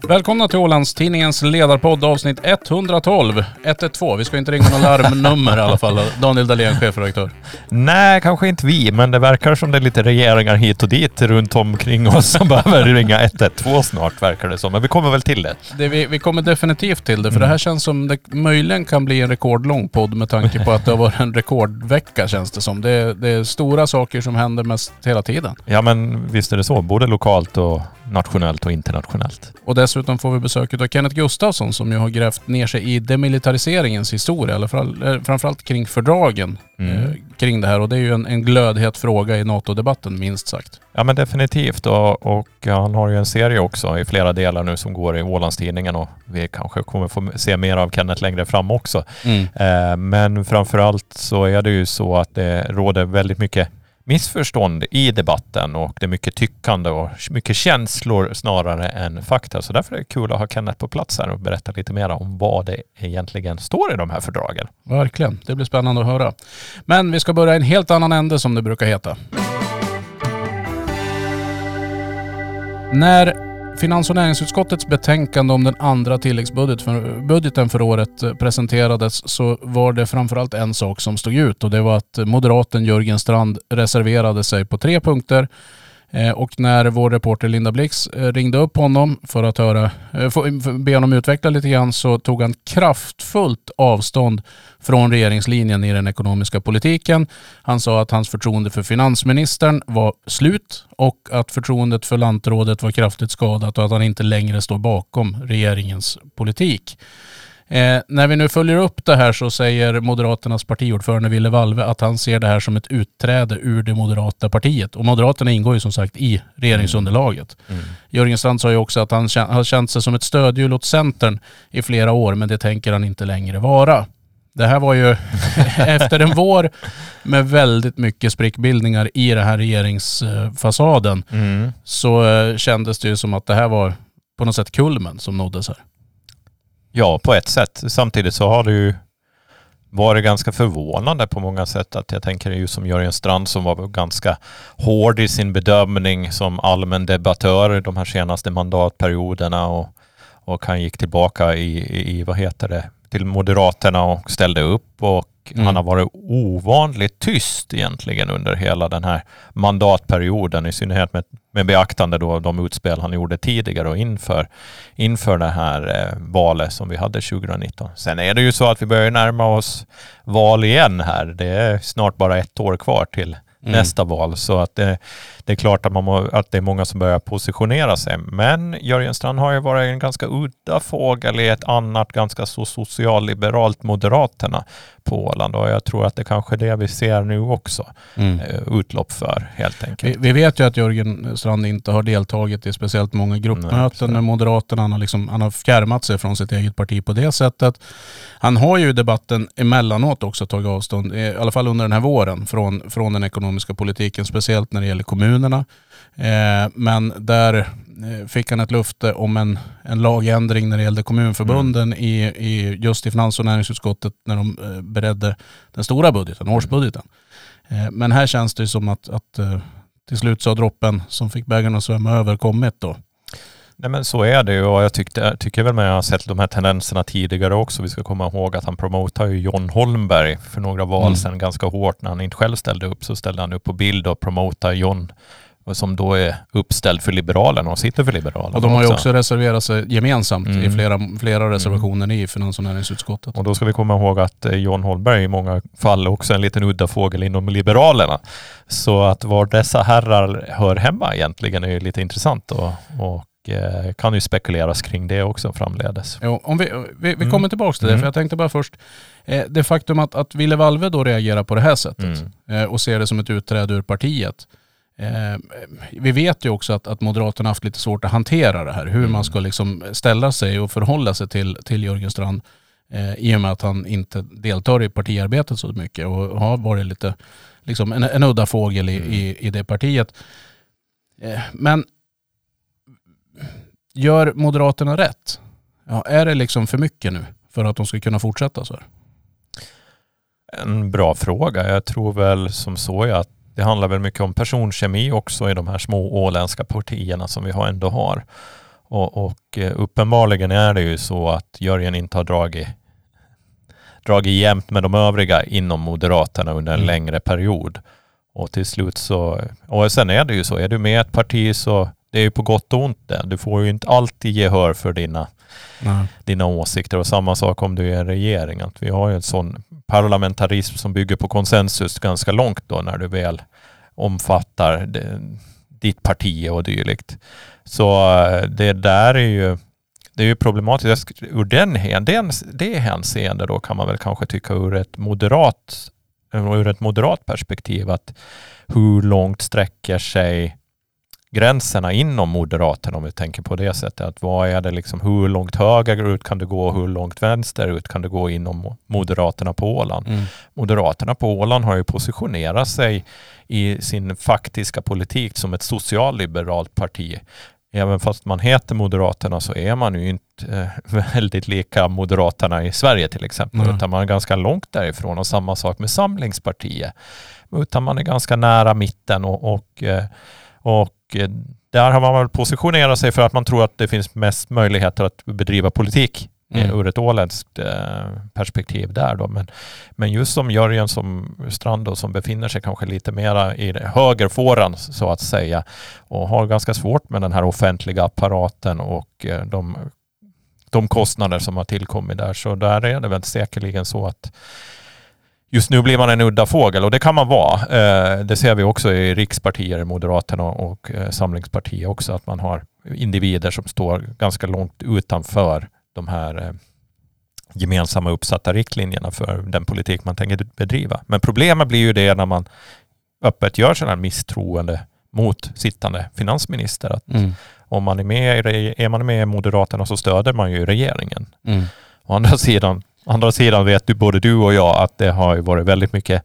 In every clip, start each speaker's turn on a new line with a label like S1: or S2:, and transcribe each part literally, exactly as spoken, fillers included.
S1: Välkomna till Ålandstidningens ledarpodd avsnitt etthundratolv. ett ett två. Vi ska inte ringa någon larmnummer i alla fall. Daniel Dahlén, chefredaktör.
S2: Nej, kanske inte vi, men det verkar som det är lite regeringar hit och dit runt omkring oss som behöver ringa ett ett två snart, verkar det som. Men vi kommer väl till det.
S1: det vi, vi kommer definitivt till det, för mm. det här känns som det möjligen kan bli en rekordlång podd med tanke på att det har varit en rekordvecka, känns det som. Det, det är stora saker som händer mest hela tiden.
S2: Ja, men visst är det så. Både lokalt och nationellt och internationellt.
S1: Och dessutom får vi besök av Kenneth Gustafsson som ju har grävt ner sig i demilitariseringens historia, eller framförallt kring fördragen mm. eh, kring det här. Och det är ju en, en glödhet fråga i NATO-debatten, minst sagt.
S2: Ja, men definitivt. Och, och han har ju en serie också i flera delar nu som går i Ålandstidningen, och vi kanske kommer få se mer av Kenneth längre fram också. Mm. Eh, men framförallt så är det ju så att det råder väldigt mycket missförstånd i debatten, och det är mycket tyckande och mycket känslor snarare än fakta. Så därför är det kul att ha Kenneth på plats här och berätta lite mer om vad det egentligen står i de här fördragen.
S1: Verkligen, det blir spännande att höra. Men vi ska börja i en helt annan ände, som det brukar heta. När Finans- och näringsutskottets betänkande om den andra tilläggsbudget för, budgeten för året presenterades, så var det framförallt en sak som stod ut, och det var att moderaten Jörgen Strand reserverade sig på tre punkter. Eh, och när vår reporter Linda Blix eh, ringde upp honom för att höra, eh, för, för, be honom utveckla lite grann, så tog han kraftfullt avstånd från regeringslinjen i den ekonomiska politiken. Han sa att hans förtroende för finansministern var slut och att förtroendet för lantrådet var kraftigt skadat och att han inte längre står bakom regeringens politik. Eh, när vi nu följer upp det här, så säger Moderaternas partiordförande Ville Valve att han ser det här som ett utträde ur det moderata partiet. Och Moderaterna ingår ju som sagt i regeringsunderlaget. Mm. Jörgen Strand sa ju också att han har känt sig som ett stödhjul åt Centern i flera år, men det tänker han inte längre vara. Det här var ju efter en vår med väldigt mycket sprickbildningar i den här regeringsfasaden. Mm. Så eh, kändes det ju som att det här var på något sätt kulmen som nåddes här.
S2: Ja, på ett sätt. Samtidigt så har det ju varit ganska förvånande på många sätt. Att jag tänker ju som Jörgen Strand, som var ganska hård i sin bedömning som allmän debattör de här senaste mandatperioderna, och, och han gick tillbaka i, i vad heter det, till Moderaterna och ställde upp, och mm. han har varit ovanligt tyst egentligen under hela den här mandatperioden, i synnerhet med, med beaktande då av de utspel han gjorde tidigare och inför, inför det här eh, valet som vi hade tjugonitton. Sen är det ju så att vi börjar närma oss val igen här. Det är snart bara ett år kvar till Mm. nästa val, så att det, det är klart att, man må, att det är många som börjar positionera sig. Men Jörgen Strand har ju varit en ganska udda fågel i ett annat ganska så socialliberalt Moderaterna på Åland, och jag tror att det kanske är det vi ser nu också mm. utlopp för, helt enkelt.
S1: Vi, vi vet ju att Jörgen Strand inte har deltagit i speciellt många gruppmöten med Moderaterna. Han har, liksom, han har fjärmat sig från sitt eget parti på det sättet. Han har ju i debatten emellanåt också tagit avstånd, i alla fall under den här våren, från, från den ekonomiska politiken, speciellt när det gäller kommunerna. Eh, men där eh, fick han ett löfte om en, en lagändring när det gällde kommunförbunden mm. i, i just i Finans- och näringsutskottet när de eh, beredde den stora budgeten, årsbudgeten. Eh, men här känns det som att, att eh, till slut så har droppen som fick bägaren att svämma över kommit då.
S2: Nej, men så är det ju, och jag tyckte, tycker väl med att jag har sett de här tendenserna tidigare också. Vi ska komma ihåg att han promotar ju John Holmberg för några val mm. sedan ganska hårt. När han inte själv ställde upp, så ställde han upp på bild och promotar John, som då är uppställd för Liberalerna och sitter för Liberalerna.
S1: Och de har ju också reserverat sig gemensamt mm. i flera, flera reservationer mm. i Finans- och näringsutskottet.
S2: Och då ska vi komma ihåg att John Holmberg i många fall också är en liten udda fågel inom Liberalerna. Så att var dessa herrar hör hemma egentligen är ju lite intressant, och, och kan ju spekuleras kring det också framledes.
S1: Jo, om vi, vi, vi kommer tillbaka till det, mm. för jag tänkte bara först, eh, det faktum att, att Ville Valve då reagerar på det här sättet mm. eh, och ser det som ett utträde ur partiet. Eh, vi vet ju också att, att Moderaterna haft lite svårt att hantera det här, hur mm. man ska liksom ställa sig och förhålla sig till, till Jörgen Strand eh, i och med att han inte deltar i partiarbetet så mycket och har varit lite liksom en, en udda fågel i, mm. i, i det partiet. Eh, men gör Moderaterna rätt? Ja, är det liksom för mycket nu för att de ska kunna fortsätta så här?
S2: En bra fråga. Jag tror väl som så att det handlar väl mycket om personkemi också i de här små åländska partierna som vi har ändå har. Och, och uppenbarligen är det ju så att Jörgen inte har dragit, dragit jämnt med de övriga inom Moderaterna under en mm. längre period. Och till slut så, och sen är det ju så, är du med ett parti så det är ju på gott och ont det. Du får ju inte alltid gehör för dina, mm. dina åsikter, och samma sak om du är en regering. Att vi har ju en sån parlamentarism som bygger på konsensus ganska långt då när du väl omfattar det, ditt parti och dylikt. Så det där är ju, det är ju problematiskt. Ur den, den, det hänseende då kan man väl kanske tycka ur ett moderat, ur ett moderat perspektiv att hur långt sträcker sig gränserna inom Moderaterna, om vi tänker på det sättet. Att vad är det liksom, hur långt högerut kan det gå, hur långt vänsterut kan det gå inom Moderaterna på Åland. Mm. Moderaterna på Åland har ju positionerat sig i sin faktiska politik som ett socialliberalt parti. Även fast man heter Moderaterna så är man ju inte eh, väldigt lika Moderaterna i Sverige till exempel. Mm. Utan man är ganska långt därifrån, och samma sak med Samlingspartiet. Utan man är ganska nära mitten och, och, och där har man väl positionerat sig för att man tror att det finns mest möjligheter att bedriva politik mm. ur ett åländskt perspektiv där då. Men, men just som Jörgen som Strand då, som befinner sig kanske lite mera i högerfåran så att säga, och har ganska svårt med den här offentliga apparaten och de, de kostnader som har tillkommit där. Så där är det väl säkerligen så att just nu blir man en udda fågel, och det kan man vara. Det ser vi också i rikspartier, Moderaterna och Samlingspartiet också, att man har individer som står ganska långt utanför de här gemensamma uppsatta riktlinjerna för den politik man tänker bedriva. Men problemet blir ju det när man öppet gör sådana här misstroende mot sittande finansminister. Att mm. om man är med, är man med i Moderaterna så stöder man ju regeringen. Mm. Å andra sidan Å andra sidan vet du, både du och jag, att det har varit väldigt mycket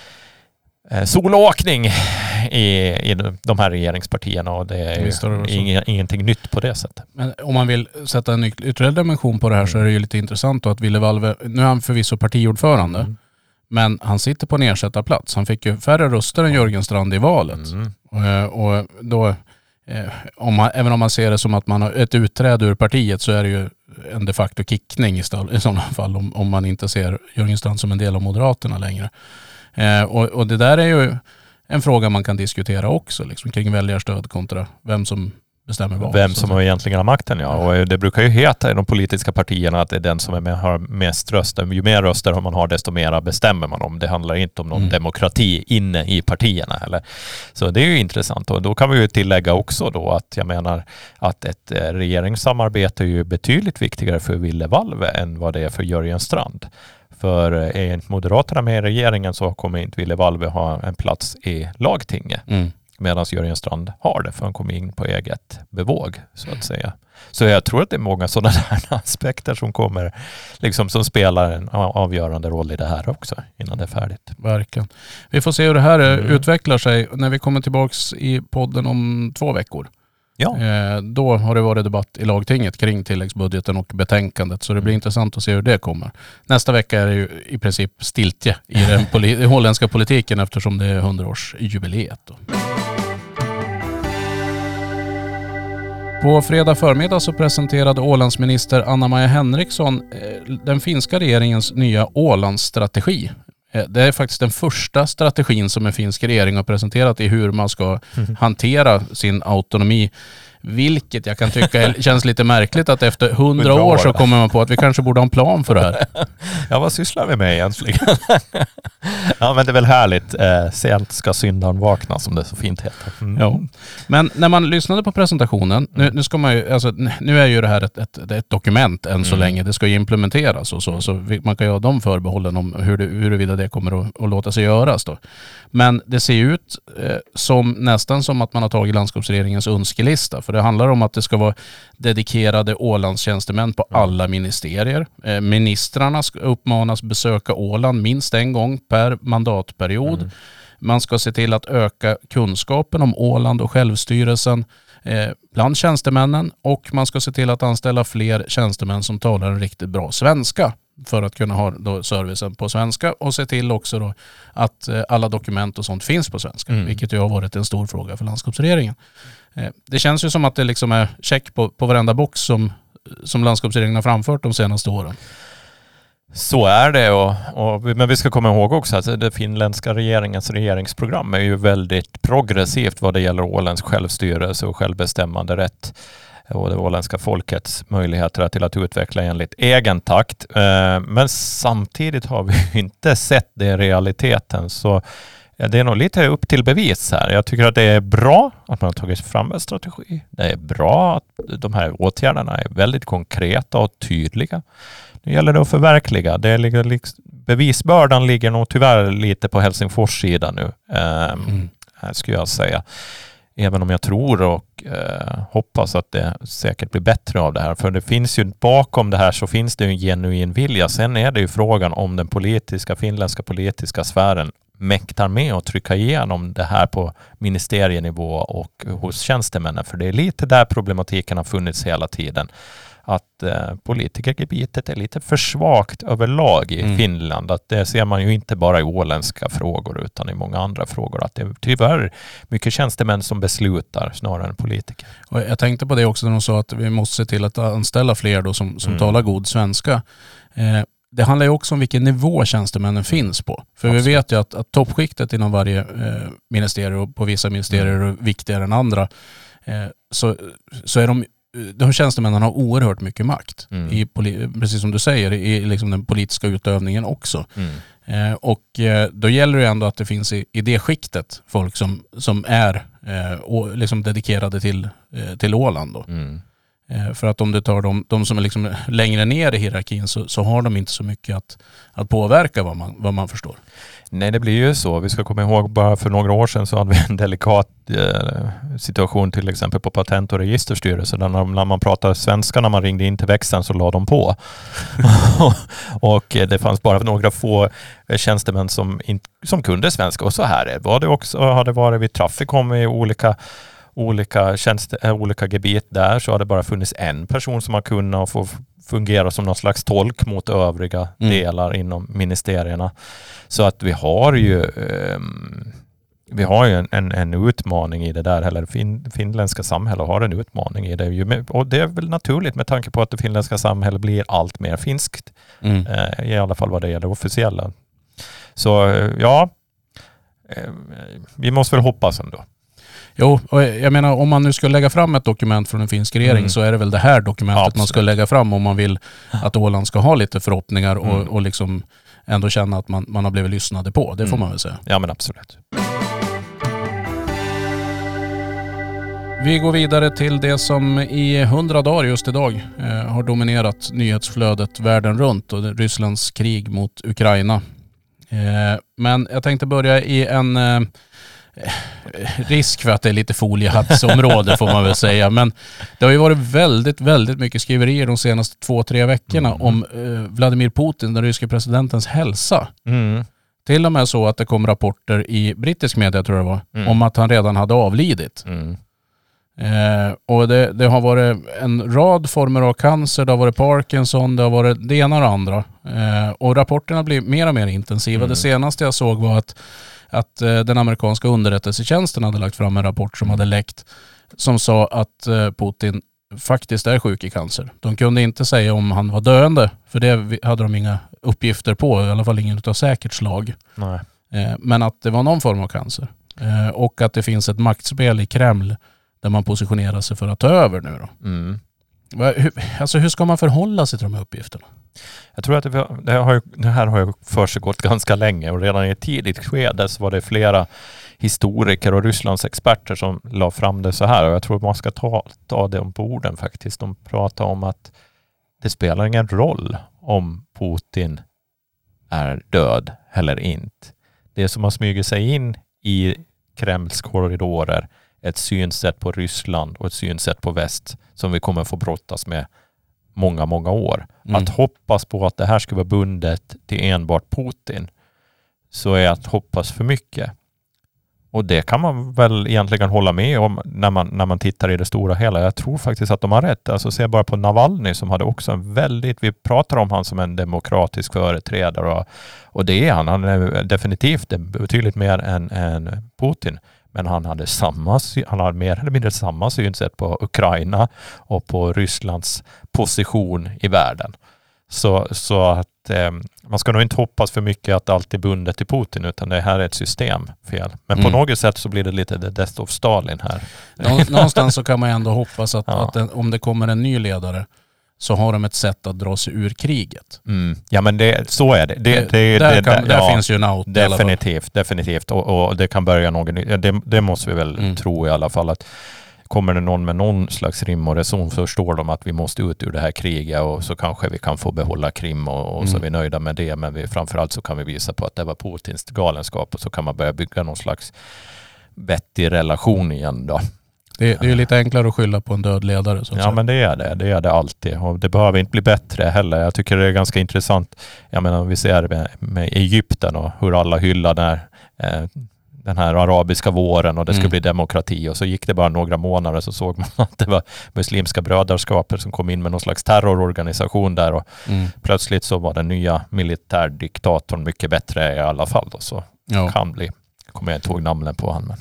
S2: eh, solåkning i, i de här regeringspartierna, och det är Visst, ju ing, ingenting nytt på det sättet. Men
S1: om man vill sätta en ytterligare dimension på det här mm. så är det ju lite intressant då att Ville Valve, nu är han förvisso partiordförande, mm. men han sitter på en ersättarplats. Han fick ju färre röster än Jörgen Strand i valet. Mm. Och, och då, om man, även om man ser det som att man har ett utträde ur partiet, så är det ju en de facto kickning i sådana fall om, om man inte ser Jörgen Strand som en del av Moderaterna längre. Eh, och, och det där är ju en fråga man kan diskutera också, liksom, kring väljarstöd kontra vem som bestämmer vad.
S2: Vem som har egentligen har makten, ja. Och det brukar ju heta i de politiska partierna att det är den som är med, har mest röster. Ju mer röster man har, desto mer bestämmer man om. Det handlar inte om någon mm. demokrati inne i partierna. Eller. Så det är ju intressant. Och då kan vi ju tillägga också då att jag menar att ett regeringssamarbete är ju betydligt viktigare för Ville Valve än vad det är för Jörgen Strand. För är inte Moderaterna med i regeringen så kommer inte Ville Valve ha en plats i lagtinget. Mm. Medan Jörgen Strand har det, för han kom in på eget bevåg så att säga. Så jag tror att det är många sådana här aspekter som kommer, liksom, som spelar en avgörande roll i det här också innan det är färdigt.
S1: Verkligen. Vi får se hur det här mm. utvecklar sig när vi kommer tillbaks i podden om två veckor. Ja. Eh, då har det varit debatt i lagtinget kring tilläggsbudgeten och betänkandet, så det blir mm. intressant att se hur det kommer. Nästa vecka är det ju i princip stiltje i den poli- holländska politiken eftersom det är hundraårsjubileet då. På fredag förmiddag så presenterade Ålandsminister Anna-Maja Henriksson den finska regeringens nya Ålandsstrategi. Det är faktiskt den första strategin som en finsk regering har presenterat i hur man ska mm. hantera sin autonomi. Vilket jag kan tycka känns lite märkligt att efter hundra år så kommer man på att vi kanske borde ha en plan för det här.
S2: Ja, vad sysslar vi med egentligen? Ja, men det är väl härligt. Eh, sent ska syndan vakna, som det så fint heter. Mm.
S1: Ja. Men när man lyssnade på presentationen, nu, nu ska man ju, alltså, nu är ju det här ett, ett, ett dokument än så mm. länge. Det ska ju implementeras och så, så man kan ju ha de förbehållen om hur det, huruvida det kommer att, att låta sig göras då. Men det ser ut eh, som nästan som att man har tagit landskapsregeringens önskelista. För det handlar om att det ska vara dedikerade Ålandstjänstemän på alla ministerier. Eh, ministrarna ska uppmanas besöka Åland minst en gång per mandatperiod. Mm. Man ska se till att öka kunskapen om Åland och självstyrelsen eh, bland tjänstemännen. Och man ska se till att anställa fler tjänstemän som talar en riktigt bra svenska. för att kunna ha då servicen på svenska och se till också då att eh, alla dokument och sånt finns på svenska, mm. vilket ju har varit en stor fråga för landskapsregeringen. Eh, det känns ju som att det liksom är check på, på varenda box som, som landskapsregeringen har framfört de senaste åren.
S2: Så är det, och, och, men vi ska komma ihåg också att det finländska regeringens regeringsprogram är ju väldigt progressivt vad det gäller åländsk självstyrelse och självbestämmande rätt och det åländska folkets möjligheter till att utveckla enligt egen takt. Men samtidigt har vi inte sett det i realiteten, så det är nog lite upp till bevis här. Jag tycker att det är bra att man har tagit fram en strategi. Det är bra att de här åtgärderna är väldigt konkreta och tydliga. Nu gäller det att förverkliga. Det är liksom, bevisbördan ligger nog tyvärr lite på Helsingfors sida nu, mm. här skulle jag säga. Även om jag tror och eh, hoppas att det säkert blir bättre av det här. För det finns ju bakom det här så finns det ju en genuin vilja. Sen är det ju frågan om den politiska, finländska politiska sfären mäktar med att trycka igenom det här på ministerienivå och hos tjänstemännen. För det är lite där problematiken har funnits hela tiden. Att eh, politikergebitet är lite för svagt överlag i mm. Finland. Att det ser man ju inte bara i åländska frågor utan i många andra frågor. Att det är tyvärr mycket tjänstemän som beslutar snarare än politiker. Och
S1: jag tänkte på det också när de sa att vi måste se till att anställa fler då som, som mm. talar god svenska. Eh, det handlar ju också om vilken nivå tjänstemännen finns på. För Absolut. Vi vet ju att, att toppskiktet inom varje eh, ministerier och på vissa ministerier mm. är viktigare än andra. Eh, så, så är de de tjänstemännen har oerhört mycket makt, mm. i, precis som du säger, i liksom den politiska utövningen också. Mm. Eh, och eh, då gäller det ändå att det finns i, i det skiktet folk som, som är eh, och liksom dedikerade till, eh, till Åland. Då. Mm. Eh, för att om du tar de, de som är liksom längre ner i hierarkin så, så har de inte så mycket att, att påverka vad man, vad man förstår.
S2: Nej, det blir ju så. Vi ska komma ihåg bara för några år sedan så hade vi en delikat eh, situation till exempel på Patent- och registerstyrelsen. Där när, när man pratade svenska när man ringde in till växeln så la de på. Och det fanns bara några få tjänstemän som, in, som kunde svenska. Och så här var det också, hade varit vid Traficom i olika olika tjänster, olika gebit där så har det bara funnits en person som har kunnat få fungera som någon slags tolk mot övriga mm. delar inom ministerierna. Så att vi har ju um, vi har ju en, en, en utmaning i det där, eller fin, finländska samhället har en utmaning i det. Och det är väl naturligt med tanke på att det finländska samhället blir allt mer finskt. Mm. Eh, i alla fall vad det gäller officiella. Så ja, eh, vi måste väl hoppas ändå.
S1: Jo, och jag menar om man nu ska lägga fram ett dokument från en finsk regering mm. så är det väl det här dokumentet Absolut. Man ska lägga fram om man vill att Åland ska ha lite förhoppningar och, mm. och liksom ändå känna att man, man har blivit lyssnade på. Det får mm. man väl säga.
S2: Ja, men absolut.
S1: Vi går vidare till det som i hundra dagar just idag eh, har dominerat nyhetsflödet världen runt, och Rysslands krig mot Ukraina. Eh, men jag tänkte börja i en eh, risk för att det är lite foliehattsområde får man väl säga. Men det har ju varit väldigt, väldigt mycket skriverier de senaste två, tre veckorna mm. om eh, Vladimir Putin, den ryska presidentens hälsa. Mm. Till och med så att det kom rapporter i brittisk media, tror jag det var, mm. om att han redan hade avlidit. Mm. Eh, och det, det har varit en rad former av cancer, det har varit Parkinson, det har varit det ena och det andra. Eh, och rapporterna blir mer och mer intensiva. Mm. Det senaste jag såg var att, att eh, den amerikanska underrättelsetjänsten hade lagt fram en rapport som hade läckt, som sa att eh, Putin faktiskt är sjuk i cancer. De kunde inte säga om han var döende, för det hade de inga uppgifter på, i alla fall ingen utav säkert slag. Nej. Eh, men att det var någon form av cancer. Eh, och att det finns ett maktspel i Kreml där man positionerar sig för att ta över nu då. Mm. Hur, alltså hur ska man förhålla sig till de här uppgifterna?
S2: Jag tror att det, det, har, det här har ju försiggått ganska länge, och redan i ett tidigt skede så var det flera historiker och Rysslands experter som la fram det så här, och jag tror att man ska ta, ta det på orden faktiskt. De pratar om att det spelar ingen roll om Putin är död eller inte. Det som har smugit sig in i Kremls korridorer, ett synsätt på Ryssland och ett synsätt på väst som vi kommer få brottas med många, många år. Mm. Att hoppas på att det här ska vara bundet till enbart Putin, så är att hoppas för mycket. Och det kan man väl egentligen hålla med om när man, när man tittar i det stora hela. Jag tror faktiskt att de har rätt. Alltså se bara på Navalny som hade också en väldigt, vi pratar om han som en demokratisk företrädare och, och det är han. Han är definitivt betydligt mer än, än Putin. Men han hade samma, han hade mer eller mindre samma synsätt på Ukraina och på Rysslands position i världen. Så, så att eh, man ska nog inte hoppas för mycket att allt är bundet till Putin, utan det här är ett systemfel. Men mm. på något sätt så blir det lite the death of Stalin här.
S1: Någonstans så kan man ändå hoppas att,
S2: ja.
S1: att den, om det kommer en ny ledare så har de ett sätt att dra sig ur kriget.
S2: Mm. Ja men det, så är det. det, det,
S1: det där
S2: det,
S1: kan,
S2: det
S1: där
S2: ja,
S1: finns ju en out.
S2: Definitivt, definitivt. Och, och det kan börja någon, det, det måste vi väl mm. tro i alla fall, att kommer det någon med någon slags rim och reson så förstår de att vi måste ut ur det här kriget och så kanske vi kan få behålla Krim och, och mm. så är vi nöjda med det. Men vi, framförallt så kan vi visa på att det var Putins galenskap och så kan man börja bygga någon slags vettig relation igen då.
S1: Det, det är ju lite enklare att skylla på en död ledare. Så att
S2: ja,
S1: säga.
S2: Men det är det. Det är det alltid. Och det behöver inte bli bättre heller. Jag tycker det är ganska intressant. Jag menar, vi ser med, med Egypten och hur alla hyllar den här, eh, den här arabiska våren och det skulle mm. bli demokrati. Och så gick det bara några månader så såg man att det var muslimska brödraskapet som kom in med någon slags terrororganisation där. Och mm. plötsligt så var den nya militärdiktatorn mycket bättre i alla fall. Då. Så ja. kan bli. Jag kommer inte ihåg namnen på honom.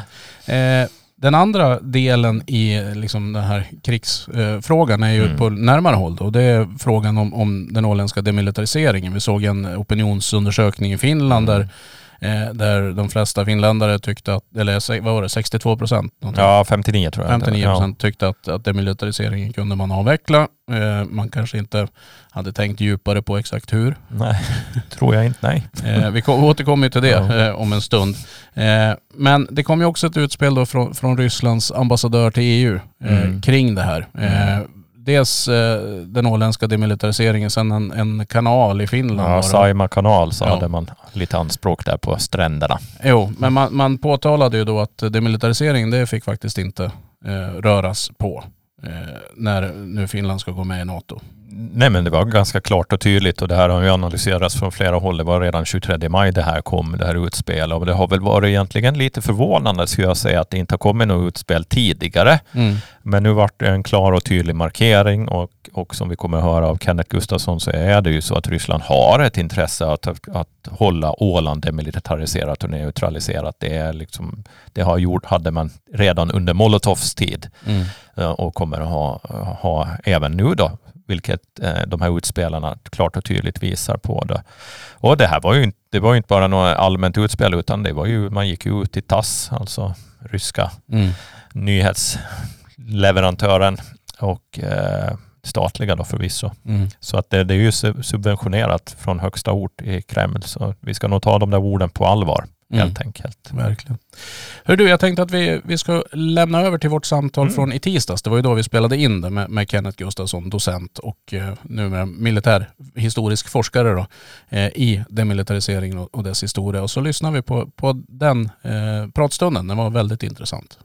S1: Men... Eh. Den andra delen i liksom den här krigsfrågan är ju mm. på närmare håll då. Det är frågan om, om den åländska demilitariseringen. Vi såg en opinionsundersökning i Finland mm. där, eh, där de flesta finländare tyckte att, eller vad var det, sextiotvå procent?
S2: Ja, femtionio tror jag.
S1: femtionio procent ja. tyckte att, att demilitariseringen kunde man avveckla. Eh, man kanske inte hade tänkt djupare på exakt hur.
S2: Nej, tror jag inte, nej.
S1: Eh, vi återkommer till det ja. eh, om en stund. Eh, men det kom ju också ett utspel då från, från Rysslands ambassadör till E U eh, mm. kring det här. Eh, dels eh, den åländska demilitariseringen, sen en, en kanal i Finland.
S2: Ja, Saima kanal så ja. hade man lite anspråk där på stränderna.
S1: Jo, men man, man påtalade ju då att demilitariseringen det fick faktiskt inte eh, röras på. När nu Finland ska gå med i NATO.
S2: Nej, men det var ganska klart och tydligt och det här har ju analyserats från flera håll. Det var redan tjugotredje maj det här kom, det här utspel, och det har väl varit egentligen lite förvånande skulle jag säga att det inte har kommit något utspel tidigare. Mm. Men nu vart det en klar och tydlig markering och, och som vi kommer att höra av Kenneth Gustafsson så är det ju så att Ryssland har ett intresse att, att hålla Åland demilitariserat och neutraliserat. Det är liksom, det har gjort, hade man redan under Molotovs tid mm. och kommer att ha, ha även nu då, vilket eh, de här utspelarna klart och tydligt visar på det. Och det här var ju inte, det var ju inte bara något allmänt utspel utan det var ju, man gick ju ut i Tass, alltså ryska mm. nyhetsleverantören och eh, statliga då förvisso. Mm. Så att det, det är ju subventionerat från högsta ort i Kreml, så vi ska nog ta de där orden på allvar. Mm. Helt enkelt.
S1: Verkligen. Hör du, jag tänkte att vi, vi ska lämna över till vårt samtal mm. från i tisdags. Det var ju då vi spelade in det med, med Kenneth Gustafsson, docent och eh, numera militärhistorisk forskare då, eh, i demilitariseringen och, och dess historia. Och så lyssnar vi på, på den eh, pratstunden. Den var väldigt intressant.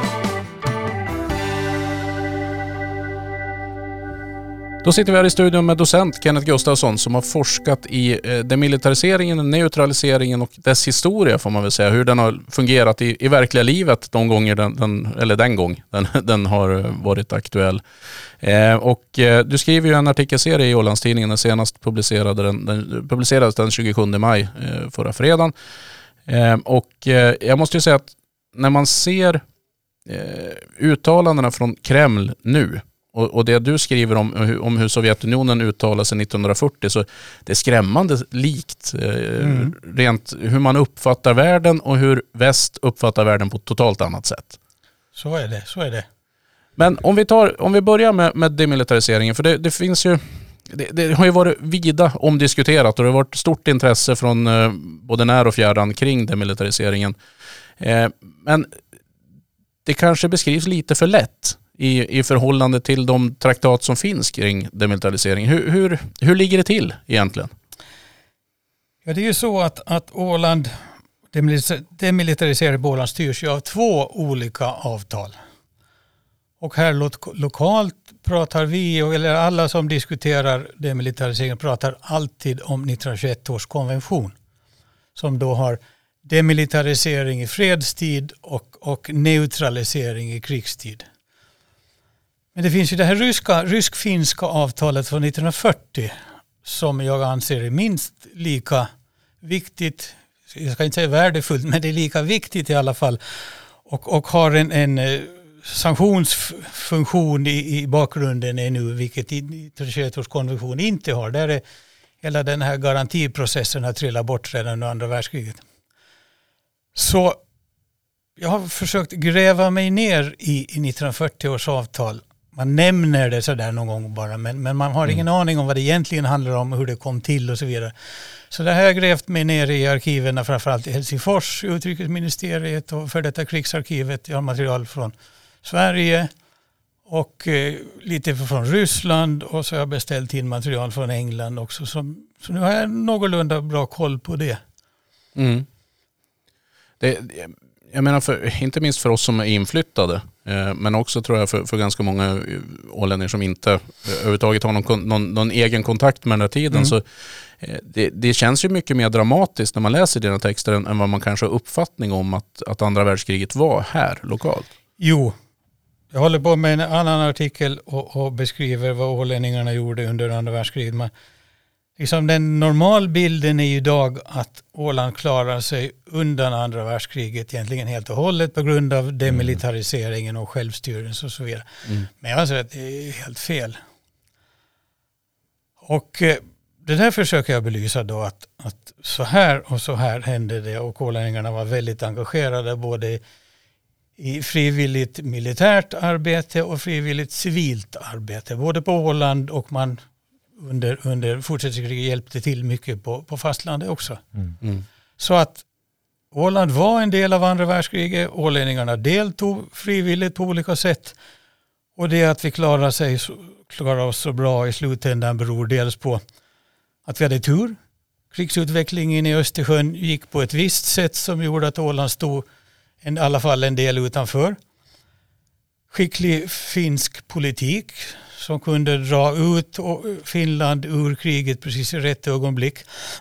S1: Då sitter vi här i studion med docent Kenneth Gustafsson som har forskat i demilitariseringen, neutraliseringen och dess historia får man väl säga. Hur den har fungerat i, i verkliga livet de gånger den, den eller den gång den, den har varit aktuell. Eh, och eh, du skriver ju en artikelserie i Ålandstidningen, den senast publicerade den, den publicerades den tjugosjunde maj eh, förra fredagen. Eh, och eh, jag måste ju säga att när man ser eh, uttalandena från Kreml nu Och, och det du skriver om, om hur Sovjetunionen uttalade sig nittonhundrafyrtio, så det är skrämmande likt eh, mm. rent hur man uppfattar världen och hur väst uppfattar världen på ett totalt annat sätt.
S3: Så är det, så är det.
S1: Men om vi, tar, om vi börjar med, med demilitariseringen, för det, det finns ju det, det har ju varit vida omdiskuterat och det har varit stort intresse från eh, både när och fjärran kring demilitariseringen. Eh, men det kanske beskrivs lite för lätt i, i förhållande till de traktat som finns kring demilitarisering. Hur, hur, hur ligger det till egentligen?
S3: Ja, det är ju så att, att Åland, demilitariserade Åland styrs ju av två olika avtal. Och här lo- lokalt pratar vi, eller alla som diskuterar demilitarisering pratar alltid om nittonhundratjugoett års konvention. Som då har demilitarisering i fredstid och, och neutralisering i krigstid. Men det finns ju det här ryska, rysk-finska avtalet från nittonhundrafyrtio som jag anser är minst lika viktigt. Jag ska inte säga värdefullt, men det är lika viktigt i alla fall. Och, och har en, en sanktionsfunktion i, i bakgrunden ännu, vilket trettiotjugoett års konvention inte har. Där är hela den här garantiprocessen har trillat bort redan under andra världskriget. Så jag har försökt gräva mig ner i, i nittonhundrafyrtio års avtal. Man nämner det sådär någon gång bara, men, men man har ingen mm. aning om vad det egentligen handlar om, hur det kom till och så vidare. Så det här har jag grävt mig ner i arkiven, framförallt i Helsingfors, utrikesministeriet och för detta krigsarkivet. Jag har material från Sverige och eh, lite från Ryssland, och så har jag beställt in material från England också. Så, så nu har jag någorlunda bra koll på det. Mm.
S1: Det, jag menar, för, inte minst för oss som är inflyttade, eh, men också tror jag för, för ganska många ålänningar som inte eh, överhuvudtaget har någon, någon, någon egen kontakt med den här tiden. Mm. Så eh, det, det känns ju mycket mer dramatiskt när man läser dina texter än, än vad man kanske har uppfattning om att, att andra världskriget var här lokalt.
S3: Jo, jag håller på med en annan artikel och, och beskriver vad ålänningarna gjorde under andra världskriget. Man, liksom den normalbilden är idag att Åland klarar sig undan andra världskriget egentligen helt och hållet på grund av demilitariseringen och självstyrelse och så vidare. Mm. Men jag anser att det är helt fel. Och eh, det där försöker jag belysa då att, att så här och så här hände det, och ålänningarna var väldigt engagerade både i frivilligt militärt arbete och frivilligt civilt arbete. Både på Åland, och man under, under fortsättningskriget hjälpte till mycket på, på fastlandet också. Mm. Mm. Så att Åland var en del av andra världskriget. Ålänningarna deltog frivilligt på olika sätt. Och det att vi klarar, sig, klarar oss så bra i slutändan beror dels på att vi hade tur. Krigsutvecklingen i Östersjön gick på ett visst sätt som gjorde att Åland stod i alla fall en del utanför. Skicklig finsk politik som kunde dra ut Finland ur kriget precis i rätt ögonblick.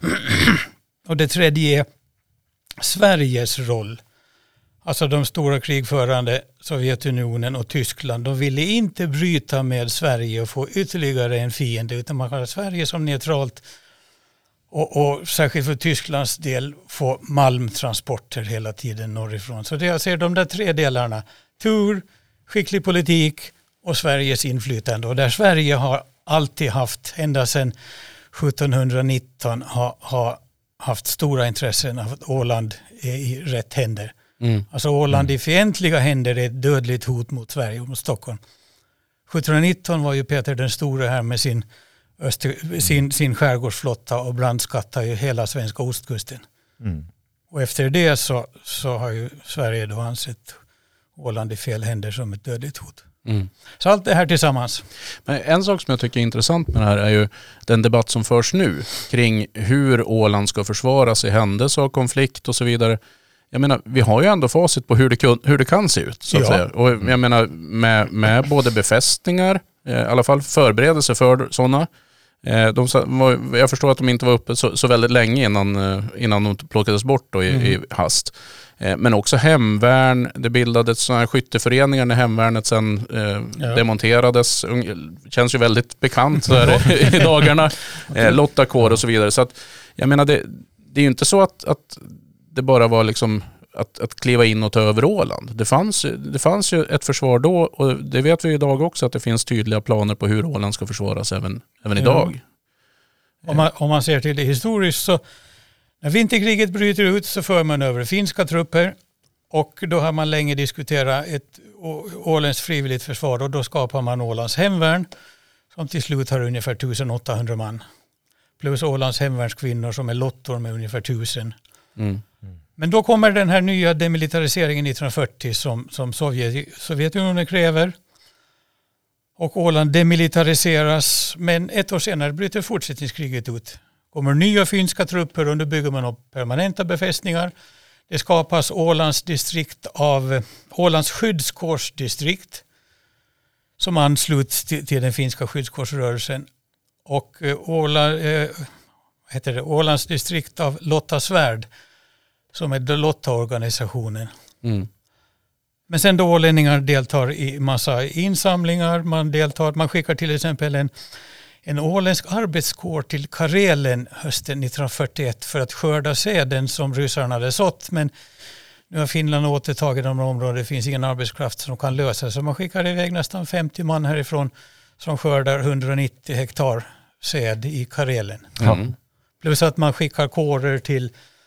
S3: Och det tredje är Sveriges roll. Alltså de stora krigförande Sovjetunionen och Tyskland. De ville inte bryta med Sverige och få ytterligare en fiende, utan man hade Sverige som neutralt. Och, och särskilt för Tysklands del få malmtransporter hela tiden norrifrån. Så det jag ser de där tre delarna. Tur, skicklig politik och Sveriges inflytande. Och där Sverige har alltid haft, ända sedan sjuttonhundranitton, har, har haft stora intressen av att Åland är i rätt händer. Mm. Alltså Åland mm. i fientliga händer är ett dödligt hot mot Sverige och mot Stockholm. sjuttonhundranitton var ju Peter den store här med sin Öster, sin, sin skärgårdsflotta och brandskattade ju hela svenska ostkusten. Mm. Och efter det så, så har ju Sverige då ansett Åland i fel händer som ett dödligt hot. Mm. Så allt det här tillsammans.
S1: Men en sak som jag tycker är intressant med det här är ju den debatt som förs nu kring hur Åland ska försvaras i händelse av konflikt och så vidare. Jag menar, vi har ju ändå facit på hur det, kun, hur det kan se ut, så att ja. säga. Och jag menar, med, med både befästningar, i alla fall förberedelse för sådana. De, jag förstår att de inte var uppe så, så väldigt länge innan, innan de plockades bort då i, mm. i hast. Men också hemvärn, det bildades sådana här skytteföreningar när hemvärnet sen eh, ja. demonterades. Känns ju väldigt bekant så här, i dagarna. Eh, Lottakår och så vidare. Så att, jag menar, det, det är ju inte så att, att det bara var liksom att, att kliva in och ta över Åland. Det fanns, det fanns ju ett försvar då, och det vet vi idag också, att det finns tydliga planer på hur Åland ska försvaras även, även ja. idag.
S3: Om man, om man ser till det historiskt, så när vinterkriget bryter ut så för man över finska trupper, och då har man länge diskuterat ett Ålands frivilligt försvar, och då skapar man Ålands hemvärn som till slut har ungefär tusen åttahundra man. Plus Ålands hemvärnskvinnor som är lottor med ungefär tusen. Mm. Men då kommer den här nya demilitariseringen nittonhundrafyrtio som, som Sovjet, Sovjetunionen kräver. Och Åland demilitariseras, men ett år senare bryter fortsättningskriget ut. Kommer nya finska trupper, och då bygger man upp permanenta befästningar. Det skapas Ålands distrikt av Ålands skyddskårsdistrikt som ansluts till, till den finska skyddskårsrörelsen. Och Åla, eh, heter det, Ålands distrikt av Lotta Svärd som är Dolotta-organisationen.
S1: Mm.
S3: Men sen då ålänningar deltar i massa insamlingar. Man, deltar, man skickar till exempel en, en åländsk arbetskår till Karelen hösten nittonhundrafyrtioett för att skörda säden som ryssarna hade sått. Men nu har Finland återtagit de områden. Det finns ingen arbetskraft som kan lösa. Så man skickar iväg nästan femtio man härifrån som skördar hundranittio hektar säd i Karelen.
S1: Mm.
S3: Plus att man skickar kårer till,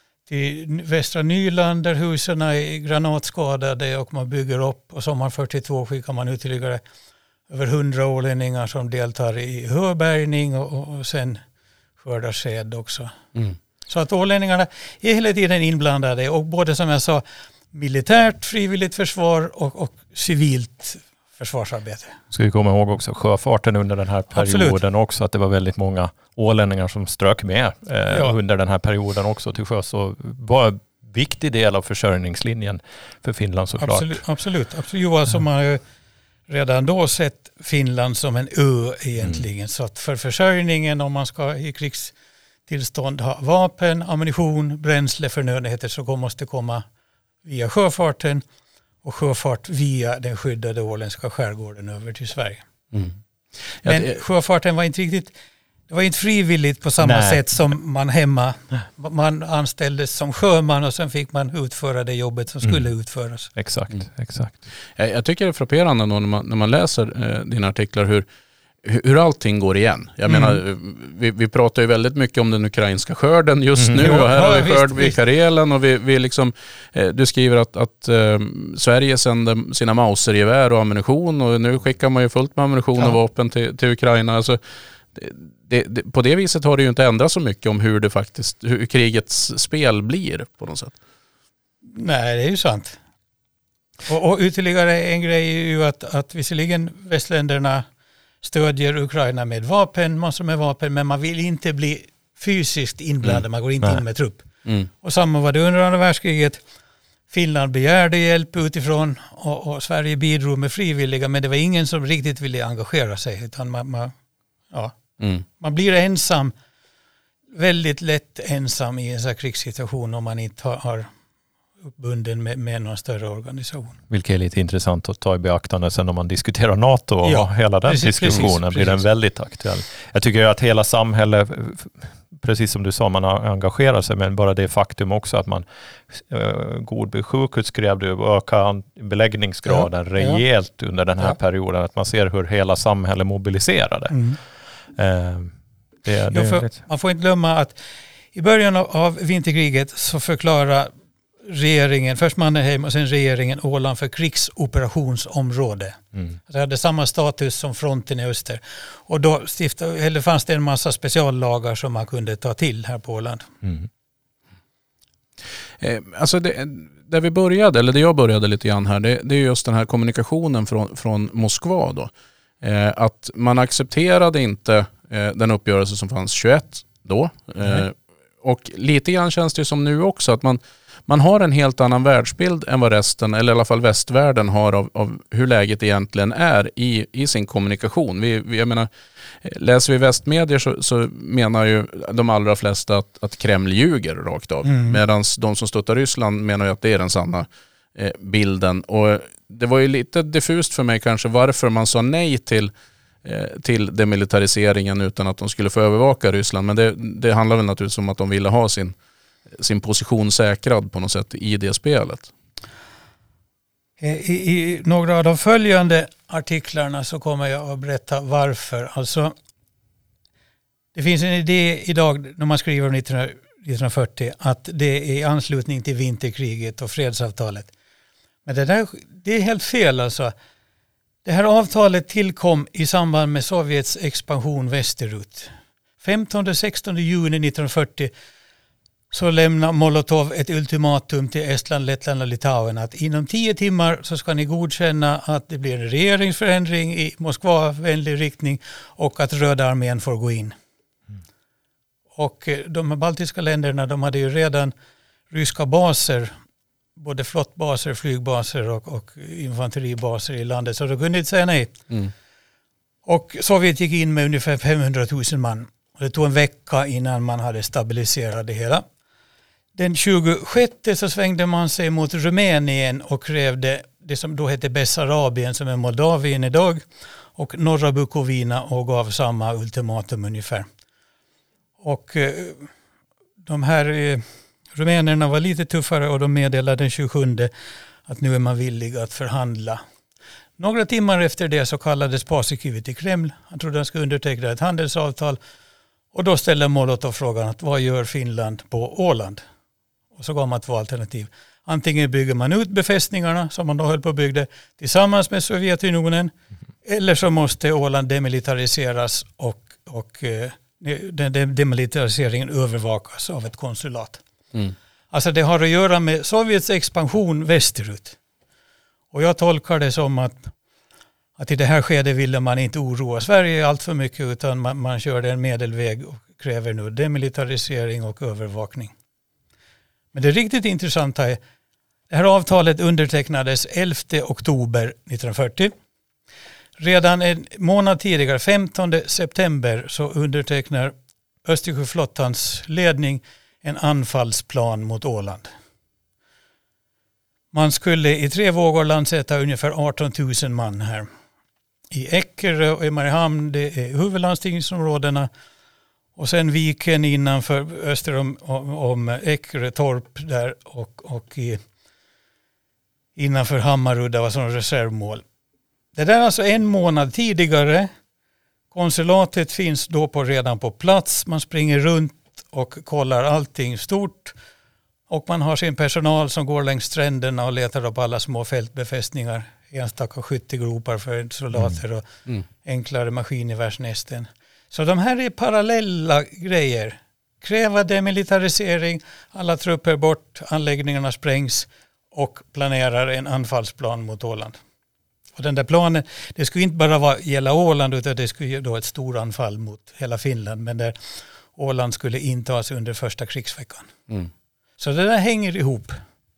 S3: till västra Nyland där husen är granatskadade och man bygger upp. Och sommar fyrtiotvå skickar man ytterligare över hundra ålänningar som deltar i höbärgning och, och, och sen skördar säd också.
S1: Mm.
S3: Så att ålänningarna är hela tiden inblandade och både som jag sa militärt, frivilligt försvar och, och civilt försvarsarbete.
S2: Ska vi komma ihåg också sjöfarten under den här perioden
S3: Absolut.
S2: också, att det var väldigt många ålänningar som strök med eh,
S3: Ja.
S2: under den här perioden också till sjöss och var en viktig del av försörjningslinjen för Finland såklart.
S3: Absolut, absolut. absolut. Johan som har ju redan då sett Finland som en ö egentligen. Mm. Så att för försörjningen om man ska i krigstillstånd ha vapen, ammunition, bränsle, förnödenheter så måste komma via sjöfarten. Och sjöfart via den skyddade åländska skärgården över till Sverige.
S1: Mm.
S3: Men
S1: det...
S3: sjöfarten var inte riktigt, det var inte frivilligt på samma
S2: Nej.
S3: sätt som man hemma. Man anställdes som sjöman och sen fick man utföra det jobbet som skulle mm. utföras.
S2: Exakt, mm. exakt.
S1: Jag, jag tycker det är frapperande när man, när man läser eh, dina artiklar hur, hur allting går igen. Jag mm. menar, vi, vi pratar ju väldigt mycket om den ukrainska skörden just mm. nu och här
S3: ja,
S1: har vi skörd
S3: visst,
S1: vid Karelen och vi, vi liksom, eh, du skriver att, att eh, Sverige sänder sina mausergevär och ammunition och nu skickar man ju fullt med ammunition ja. och vapen till, till Ukraina. Alltså, det, det, det, på det viset har det ju inte ändrat så mycket om hur det faktiskt, hur krigets spel blir på något sätt.
S3: Nej, det är ju sant. Och, och ytterligare en grej är ju att, att visserligen västländerna stödjer Ukraina med vapen, massor med vapen, men man vill inte bli fysiskt inblandad, mm. man går inte Nej. in med trupp. Mm. Och samma var det under andra världskriget. Finland begärde hjälp utifrån och, och Sverige bidrog med frivilliga, men det var ingen som riktigt ville engagera sig. Utan man, man, ja. mm. man blir ensam, väldigt lätt ensam i en sån här krigssituation om man inte har, har uppbunden med, med någon större organisation.
S2: Vilket är lite intressant att ta i beaktande sen om man diskuterar NATO och ja, hela den
S3: precis,
S2: diskussionen
S3: precis,
S2: blir den
S3: precis.
S2: väldigt aktuell. Jag tycker att hela samhället, precis som du sa, man engagerar sig, men bara det faktum också att man uh, god sjukhusgrävde och ökar beläggningsgraden ja, rejält ja. under den här ja. perioden, att man ser hur hela samhället mobiliserade. Mm. Uh, det, det
S3: jo, för, man får inte glömma att i början av, av vinterkriget så förklarar regeringen, först Mannerheim och sen regeringen Åland för krigsoperationsområde. Mm. Det hade samma status som fronten i öster. Och då stiftade, eller fanns det en massa speciallagar som man kunde ta till här på Åland. Mm.
S1: Eh, alltså det, där vi började, eller det jag började lite grann här, det, det är just den här kommunikationen från, från Moskva då. Eh, att man accepterade inte eh, den uppgörelse som fanns tjugoett då. Eh, mm. Och lite grann känns det som nu också att man Man har en helt annan världsbild än vad resten, eller i alla fall västvärlden har av, av hur läget egentligen är i, i sin kommunikation. Vi, vi, jag menar, läser vi västmedier så, så menar ju de allra flesta att, att Kreml ljuger rakt av. Mm. Medan de som stöttar Ryssland menar ju att det är den sanna eh, bilden. Och det var ju lite diffust för mig kanske varför man sa nej till, eh, till demilitariseringen utan att de skulle få övervaka Ryssland. Men det, det handlar väl naturligtvis om att de ville ha sin sin position säkrad på något sätt i det spelet.
S3: I, i några av de följande artiklarna så kommer jag att berätta varför. Alltså, det finns en idé idag när man skriver om nittonhundrafyrtio att det är i anslutning till vinterkriget och fredsavtalet. Men det, där, det är helt fel alltså. Det här avtalet tillkom i samband med Sovjets expansion västerut. femtonde till sextonde juni nittonhundrafyrtio så lämnar Molotov ett ultimatum till Estland, Lettland och Litauen att inom tio timmar så ska ni godkänna att det blir en regeringsförändring i Moskva-vänlig riktning och att Röda armén får gå in. Mm. Och de baltiska länderna, de hade ju redan ryska baser, både flottbaser, flygbaser och, och infanteribaser i landet, så de kunde inte säga nej. Mm. Och Sovjet gick in med ungefär femhundratusen man. Och det tog en vecka innan man hade stabiliserat det hela. Den tjugosjätte så svängde man sig mot Rumänien och krävde det som då hette Bessarabien, som är Moldavien idag, och norra Bukovina, och gav samma ultimatum ungefär. Och eh, de här eh, rumänerna var lite tuffare och de meddelade den tjugosjunde att nu är man villig att förhandla. Några timmar efter det så kallades Paasikivi till Kreml. Han trodde han skulle underteckna ett handelsavtal, och då ställde Molotov frågan att vad gör Finland på Åland? Och så gav man två alternativ. Antingen bygger man ut befästningarna som man då höll på att bygga tillsammans med Sovjetunionen, eller så måste Åland demilitariseras och, och eh, den demilitariseringen övervakas av ett konsulat. Mm. Alltså det har att göra med Sovjets expansion västerut. Och jag tolkar det som att, att i det här skedet ville man inte oroa Sverige allt för mycket, utan man, man körde en medelväg och kräver nu demilitarisering och övervakning. Men det riktigt intressanta är, det här avtalet undertecknades elfte oktober nittonhundrafyrtio. Redan en månad tidigare, femtonde september, så undertecknar Östersjöflottans ledning en anfallsplan mot Åland. Man skulle i tre vågor landsätta ungefär arton tusen man här. I Eckerö och i Mariehamn, det är huvudlandstingsområdena. Och sen viken innanför öster om, om Eckerö torp där, och, och i, innanför Hammarudda var som reservmål. Det där är alltså en månad tidigare. Konsulatet finns då på, redan på plats. Man springer runt och kollar allting stort. Och man har sin personal som går längs stränderna och letar upp alla små fältbefästningar. Enstaka skyttegropar för soldater och mm. Mm. enklare maskingevärsnästen. Så de här är parallella grejer. Kräva demilitarisering, alla trupper bort, anläggningarna sprängs, och planerar en anfallsplan mot Åland. Och den där planen, det skulle inte bara vara, gälla Åland, utan det skulle då ett stort anfall mot hela Finland, men där Åland skulle intas under första krigsveckan. Mm. Så det där hänger ihop.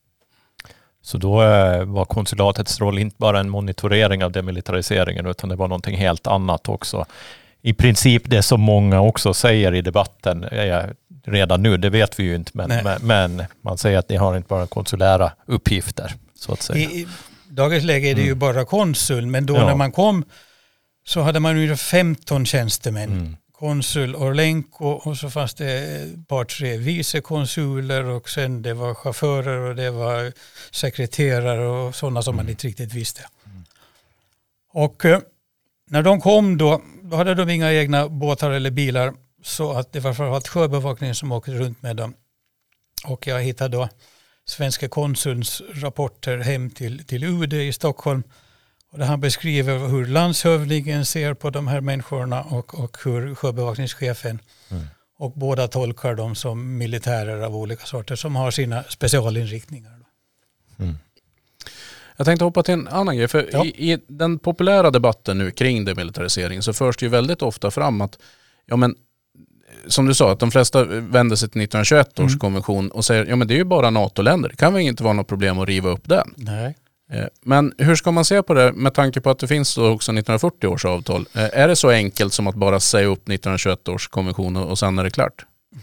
S2: Så då var konsulatets roll inte bara en monitorering av demilitariseringen, utan det var någonting helt annat också. I princip det som många också säger i debatten är redan nu, det vet vi ju inte, men, men, men man säger att ni har inte bara konsulära uppgifter, så att säga.
S3: I, i dagens läge är det mm. ju bara konsul, men då ja. när man kom så hade man ju femton tjänstemän. Mm. Konsul Orlenko, och så fanns det ett par tre vicekonsuler, och sen det var chaufförer och det var sekreterare och sådana som mm. man inte riktigt visste. Mm. Och eh, när de kom då, då hade de inga egna båtar eller bilar, så att det var framförallt sjöbevakningen som åkte runt med dem. Och jag hittade då svenska konsulns rapporter hem till, till U D i Stockholm. Och där han beskriver hur landshövdingen ser på de här människorna och, och hur sjöbevakningschefen. Mm. Och båda tolkar dem som militärer av olika sorter som har sina specialinriktningar. Mm.
S1: Jag tänkte hoppa till en annan grej. För ja. i, i den populära debatten nu kring demilitarisering så förs det ju väldigt ofta fram att, ja men, som du sa, att de flesta vänder sig till nittonhundratjugoett års mm. konvention och säger, ja men det är ju bara NATO-länder. Det kan väl inte vara något problem att riva upp den.
S3: Nej.
S1: Men hur ska man se på det med tanke på att det finns då också nittonhundrafyrtio års avtal? Är det så enkelt som att bara säga upp nittonhundratjugoett års konvention och sen är det klart?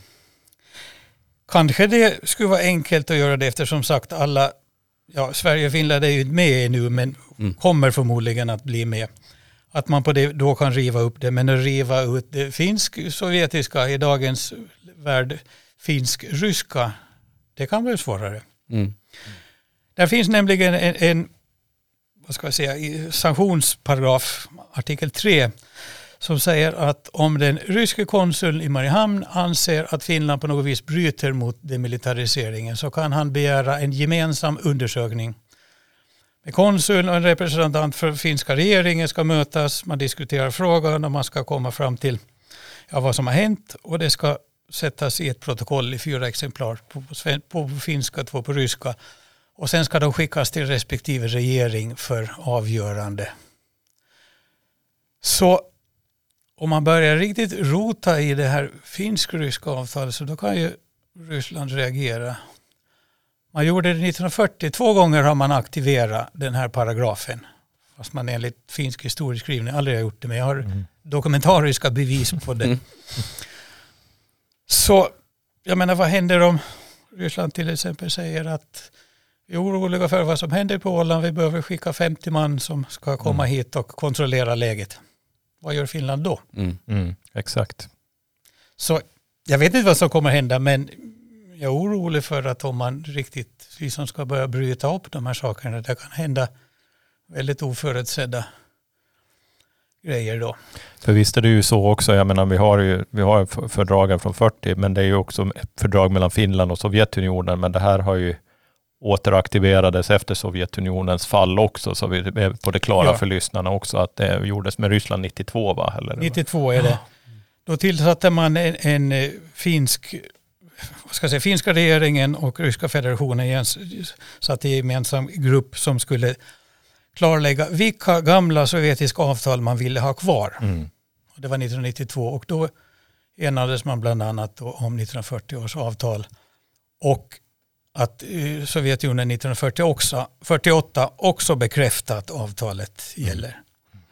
S3: Kanske det skulle vara enkelt att göra det, eftersom sagt alla, ja Sverige och Finland är ju inte med nu, men mm. kommer förmodligen att bli med. Att man på det då kan riva upp det, men att riva ut det finsk-sovjetiska i dagens värld, finsk-ryska, det kan vara svårare. Mm. Där finns nämligen en, en vad ska jag säga, sanktionsparagraf, artikel tre, som säger att om den ryske konsuln i Mariehamn anser att Finland på något vis bryter mot demilitariseringen, så kan han begära en gemensam undersökning. Med konsuln och en representant för finska regeringen ska mötas, man diskuterar frågan och man ska komma fram till ja, vad som har hänt, och det ska sättas i ett protokoll i fyra exemplar, på, på, på finska, två på ryska. Och sen ska de skickas till respektive regering för avgörande. Så om man börjar riktigt rota i det här finsk-ryska avtalet, så då kan ju Ryssland reagera. Man gjorde det nittonhundrafyrtio, två gånger har man aktiverat den här paragrafen. Fast man enligt finsk historieskrivning aldrig har gjort det, men jag har mm. dokumentariska bevis på det. Mm. Så jag menar, vad händer om Ryssland till exempel säger att vi är oroliga för vad som händer på Åland. Vi behöver skicka femtio man som ska komma mm. hit och kontrollera läget. Vad gör Finland då?
S2: Mm. Mm, exakt.
S3: Så jag vet inte vad som kommer hända, men jag är orolig för att om man riktigt liksom ska börja bryta upp de här sakerna, det kan hända väldigt oförutsedda grejer då.
S2: För visst är det ju så också, jag menar vi har ju vi har fördragen från fyrtio, men det är ju också ett fördrag mellan Finland och Sovjetunionen, men det här har ju återaktiverades efter Sovjetunionens fall också, så vi är på det klara ja. för lyssnarna också att det gjordes med Ryssland nittiotvå, va? Eller?
S3: nittiotvå är det. Då tillsatte man en, en finsk, vad ska jag säga, finska regeringen och Ryska federationen satt i en gemensam grupp som skulle klarlägga vilka gamla sovjetiska avtal man ville ha kvar. Mm. Och det var nittonhundranittiotvå och då enades man bland annat om nittonhundrafyrtio års avtal och att Sovjetunionen nittonhundrafyrtioåtta också bekräftat att avtalet gäller. Mm.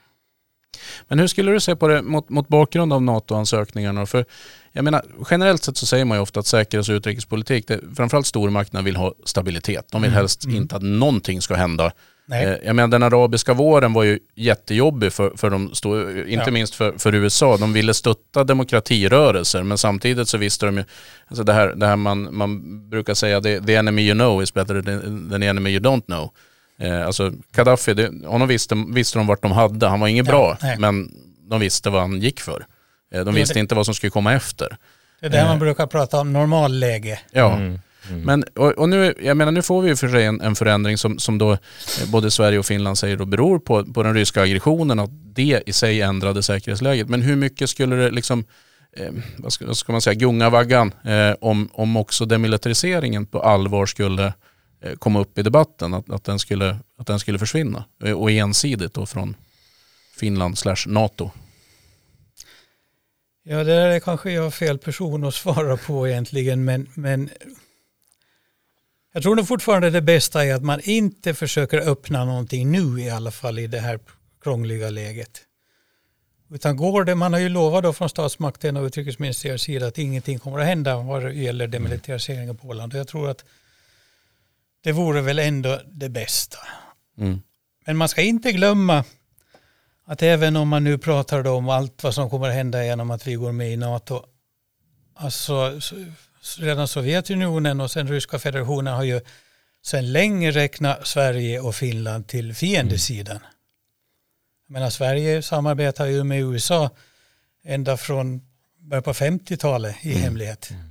S1: Men hur skulle du se på det mot, mot bakgrund av NATO-ansökningarna? För jag menar, generellt sett så säger man ju ofta att säkerhets- och utrikespolitik, det, framförallt stormakterna vill ha stabilitet. De vill mm. helst mm. inte att någonting ska hända. Nej. Jag menar, den arabiska våren var ju jättejobbig för, för de stå, inte ja. minst för, för U S A. De ville stötta demokratirörelser, men samtidigt så visste de ju, alltså det här, det här man, man brukar säga, the, the enemy you know is better than the enemy you don't know. Eh, alltså Gaddafi, det, honom visste, visste de vart de hade. Han var inget ja, bra, nej. men de visste vad han gick för. Eh, de visste det, inte vad som skulle komma efter.
S3: Det är det eh, man brukar prata om normalläge.
S1: Ja. Mm. Mm. Men, och, och nu, jag menar, nu får vi ju för sig en, en förändring som, som då både Sverige och Finland säger då beror på, på den ryska aggressionen, att det i sig ändrade säkerhetsläget. Men hur mycket skulle det liksom, eh, vad, ska, vad ska man säga, gunga vaggan eh, om, om också demilitariseringen på allvar skulle eh, komma upp i debatten, att, att, den skulle, att den skulle försvinna och ensidigt då från Finland slash NATO?
S3: Ja, det är kanske jag fel person att svara på egentligen, men, men jag tror nog fortfarande det bästa är att man inte försöker öppna någonting nu i alla fall i det här krångliga läget. Utan går det, man har ju lovat då från statsmakten och utrikesministeriets sida att ingenting kommer att hända vad det gäller demilitariseringen på Åland. Och jag tror att det vore väl ändå det bästa. Mm. Men man ska inte glömma att även om man nu pratar om allt vad som kommer att hända genom att vi går med i NATO, alltså redan Sovjetunionen och sen Ryska federationen har ju sedan länge räknat Sverige och Finland till fiendesidan. Mm. Jag menar, Sverige samarbetar ju med U S A ända från början på femtiotalet i mm. hemlighet. Mm.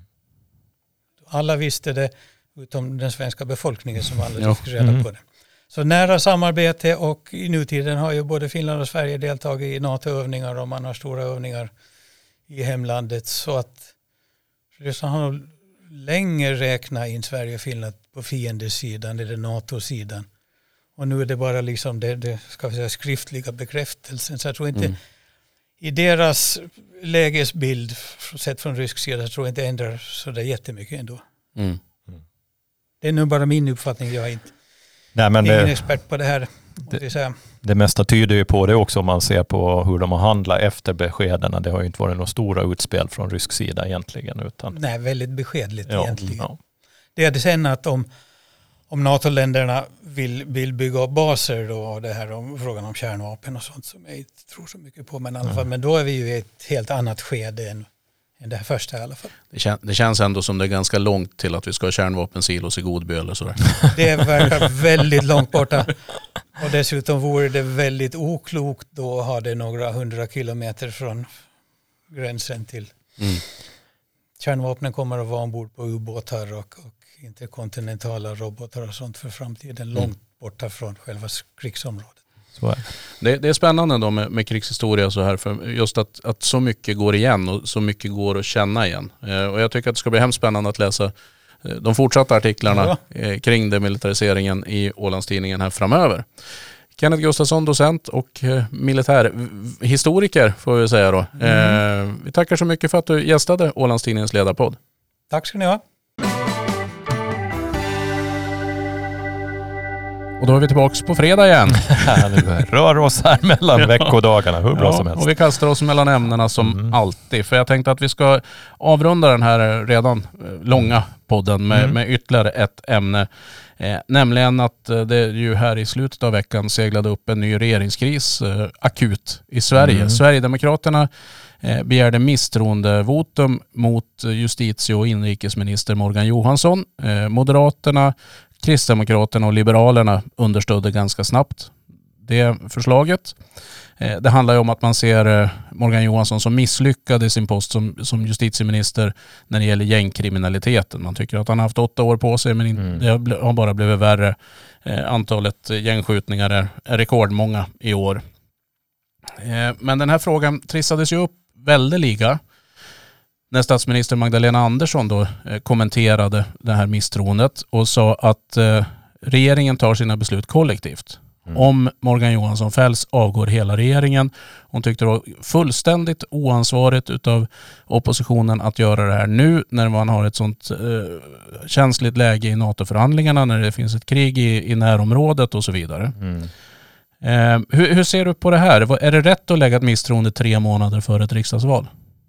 S3: Alla visste det utom den svenska befolkningen som aldrig fick reda mm. på det. Så nära samarbete, och i nutiden har ju både Finland och Sverige deltagit i NATO-övningar och man har stora övningar i hemlandet, så att Ryssland har länge räknat in Sverige och Finland på fiendesidan eller NATO-sidan. Och nu är det bara liksom det, det ska vi säga, skriftliga bekräftelsen. Så jag tror inte mm. i deras lägesbild sett från rysk sida, så tror jag inte ändrar så där jättemycket ändå. Mm. Mm. Det är nu bara min uppfattning. Jag är inte Nej, men ingen det, expert på det här.
S2: Det, det mesta tyder ju på det också om man ser på hur de har handlat efter beskeden. Det har ju inte varit några stora utspel från rysk sida egentligen. Utan...
S3: Nej, väldigt beskedligt
S2: ja,
S3: egentligen.
S2: Ja.
S3: Det är det sen att om, om NATO-länderna vill, vill bygga upp baser då, och det här om frågan om kärnvapen och sånt som jag inte tror så mycket på. Men, i alla fall, mm. men då är vi ju i ett helt annat skede än, än det här första i alla fall.
S1: Det, kän, det känns ändå som det är ganska långt till att vi ska ha kärnvapensilos i Godby eller sådär.
S3: Det verkar väldigt långt borta. Och dessutom vore det väldigt oklokt då att ha det några hundra kilometer från gränsen till. Mm. Kärnvapnen kommer att vara ombord på ubåtar och, och interkontinentala robotar och sånt för framtiden. Mm. Långt borta från själva krigsområdet.
S1: Så är det. Det är spännande då med, med krigshistoria så här, för just att, att så mycket går igen och så mycket går att känna igen. Eh, och jag tycker att det ska bli hemskt spännande att läsa eh, de fortsatta artiklarna ja. eh, kring demilitariseringen i Ålandstidningen här framöver. Kenneth Gustafsson, docent och eh, militärhistoriker får vi säga då. Mm. Eh, vi tackar så mycket för att du gästade Ålandstidningens ledarpodd.
S3: Tack ska ni ha.
S1: Och då är vi tillbaka på fredag igen.
S2: Nu rör oss här mellan veckodagarna, hur bra
S1: ja,
S2: som helst.
S1: Och vi kastar oss mellan ämnena som mm. alltid. För jag tänkte att vi ska avrunda den här redan långa podden med, mm. med ytterligare ett ämne. Eh, nämligen att eh, det ju här i slutet av veckan seglade upp en ny regeringskris eh, akut i Sverige. Mm. Sverigedemokraterna eh, begärde misstroendevotum mot justitie- och inrikesminister Morgan Johansson. Eh, Moderaterna, Kristdemokraterna och Liberalerna understödde ganska snabbt det förslaget. Eh, det handlar ju om att man ser eh, Morgan Johansson som misslyckad i sin post som, som justitieminister när det gäller gängkriminaliteten. Man tycker att han har haft åtta år på sig men in, mm. det har bara blivit värre. Eh, antalet gängskjutningar är, är rekordmånga i år. Eh, men den här frågan trissades ju upp väldeliga när statsminister Magdalena Andersson då eh, kommenterade det här misstroendet och sa att eh, regeringen tar sina beslut kollektivt. Mm. Om Morgan Johansson fälls avgår hela regeringen. Hon tyckte det var fullständigt oansvarigt utav oppositionen att göra det här nu när man har ett sånt eh, känsligt läge i NATO-förhandlingarna, när det finns ett krig i, i närområdet och så vidare. Mm. Eh, hur, hur ser du på det här? Är det rätt att lägga ett misstroende tre månader före ett riksdagsval?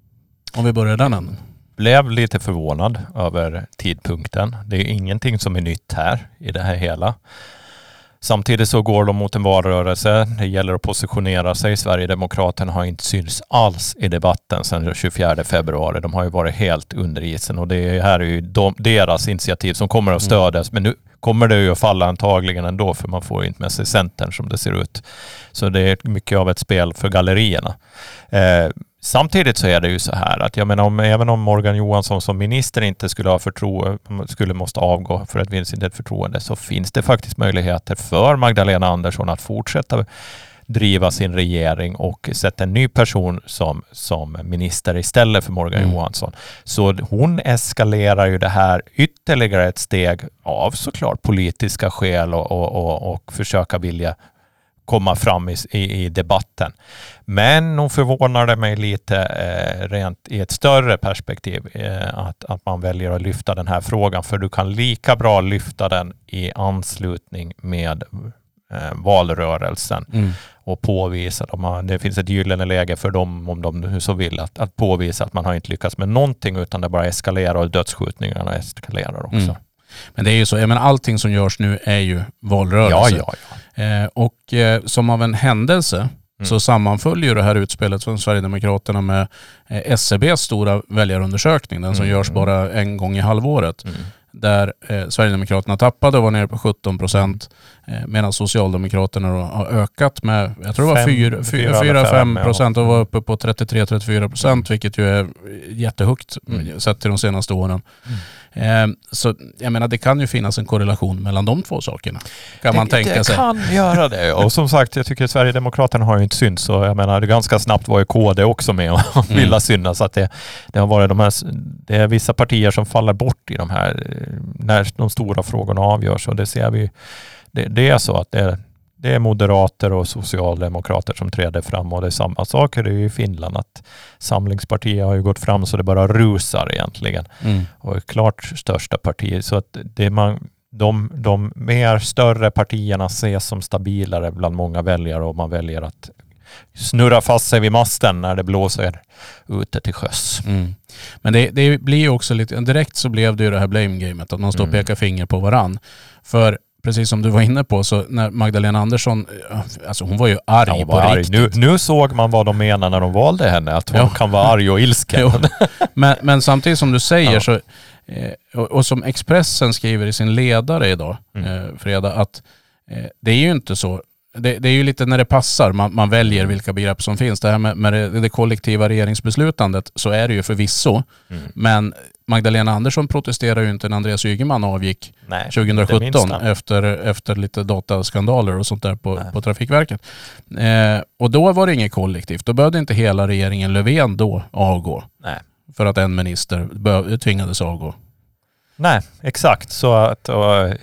S1: Om vi börjar den änden.
S2: Blev lite förvånad över tidpunkten. Det är ingenting som är nytt här i det här hela. Samtidigt så går de mot en valrörelse. Det gäller att positionera sig. Sverigedemokraterna har inte syns alls i debatten sedan den tjugofjärde februari. De har ju varit helt under isen och det här är ju de, deras initiativ som kommer att stödas. Mm. Men nu kommer det ju att falla antagligen ändå för man får inte med sig Centern som det ser ut. Så det är mycket av ett spel för gallerierna. Eh, Samtidigt så är det ju så här att jag menar om, även om Morgan Johansson som minister inte skulle ha förtroende, skulle måste avgå för att det finns inte ett förtroende, så finns det faktiskt möjligheter för Magdalena Andersson att fortsätta driva sin regering och sätta en ny person som, som minister istället för Morgan mm. Johansson. Så hon eskalerar ju det här ytterligare ett steg av såklart politiska skäl och, och, och, och försöka vilja komma fram i, i, i debatten. Men hon förvånade mig lite eh, rent i ett större perspektiv eh, att, att man väljer att lyfta den här frågan, för du kan lika bra lyfta den i anslutning med eh, valrörelsen mm. och påvisa att det finns ett gyllene läge för dem om de så vill att, att påvisa att man har inte lyckats med någonting utan det bara eskalerar och dödsskjutningarna eskalerar också. Mm.
S1: Men det är ju så, jag menar, allting som görs nu är ju valrörelse.
S2: Ja, ja, ja.
S1: Eh, och eh, som av en händelse mm. så sammanföljer ju det här utspelet från Sverigedemokraterna med eh, S C B:s stora väljarundersökning, den som mm. görs bara en gång i halvåret. Mm. Där eh, Sverigedemokraterna tappade och var nere på sjutton procent eh, medan Socialdemokraterna då har ökat med, jag tror det var fyra till fem procent och var uppe på trettiotre till trettiofyra procent mm. vilket ju är jättehögt mm. sett till de senaste åren. Mm. Eh, så jag menar det kan ju finnas en korrelation mellan de två sakerna. Kan
S2: det,
S1: man tänka
S2: det
S1: sig.
S2: Det kan göra det. Och som sagt, jag tycker Sverigedemokraterna har ju inte syns, så jag menar det ganska snabbt var ju K D också med och mm. vilja synas, att det, det har varit de här, det är vissa partier som faller bort i de här när de stora frågorna avgörs, och det ser vi. Det, det är så att det är, det är moderater och socialdemokrater som träder fram, och det är samma saker i Finland, att Samlingspartiet har ju gått fram så det bara rusar egentligen mm. och är klart största partiet, så att det man de, de mer större partierna ses som stabilare bland många väljare, och man väljer att snurra fast sig vid masten när det blåser ute till sjöss. Mm.
S1: Men det, det blir ju också lite, direkt så blev det ju det här blame-gamet, att man står och pekar finger på varann. För precis som du var inne på, så när Magdalena Andersson, alltså hon var ju arg ja, på arg. riktigt.
S2: Nu, nu såg man vad de menar när de valde henne, att hon ja. kan vara arg och ilsken.
S1: men, men samtidigt som du säger ja. så, och, och som Expressen skriver i sin ledare idag, mm. eh, fredag, att eh, det är ju inte så. Det, det är ju lite när det passar, man, man väljer vilka begrepp som finns. Det här med, med det, det kollektiva regeringsbeslutandet, så är det ju förvisso. Mm. Men Magdalena Andersson protesterar ju inte när Andreas Ygeman avgick Nej, tjugohundrasjutton efter, efter lite dataskandaler och sånt där på, på Trafikverket. Eh, och då var det inget kollektivt. Då behövde inte hela regeringen Löfven då avgå. Nej. För att en minister bö- tvingades avgå.
S2: Nej, exakt. Så att och, eh,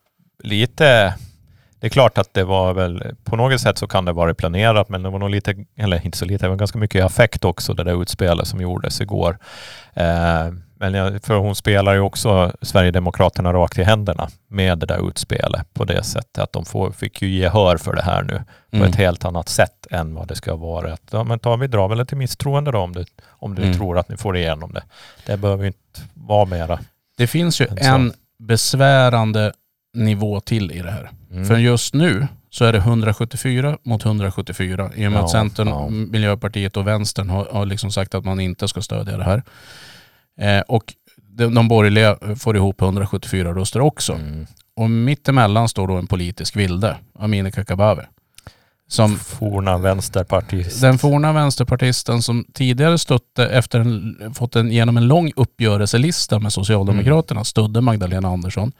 S2: lite... Det är klart att det var väl, på något sätt så kan det vara planerat, men det var nog lite, eller inte så lite, det var ganska mycket affekt också, det där utspelet som gjordes igår. Eh, Men jag, för hon spelar ju också Sverigedemokraterna rakt i händerna med det där utspelet på det sättet att de får, fick ju gehör för det här nu på mm. ett helt annat sätt än vad det ska vara. Att, ja, men tar vi drar väl till misstroende då om du, om du mm. tror att ni får igenom det. Det behöver inte vara mera.
S1: Det finns ju en besvärande nivå till i det här. Mm. För just nu så är det hundrasjuttiofyra mot hundrasjuttiofyra i och med ja, att Centern, ja. Miljöpartiet och Vänstern har, har liksom sagt att man inte ska stödja det här. Eh, och de, de borgerliga får ihop hundrasjuttiofyra röster också. Mm. Och mittemellan står då en politisk vilde, Amineh Kakabaveh. Som
S2: forna vänsterpartist.
S1: Den forna vänsterpartisten som tidigare stötte efter en, fått en, genom en lång uppgörelselista med Socialdemokraterna mm. stödde Magdalena Andersson.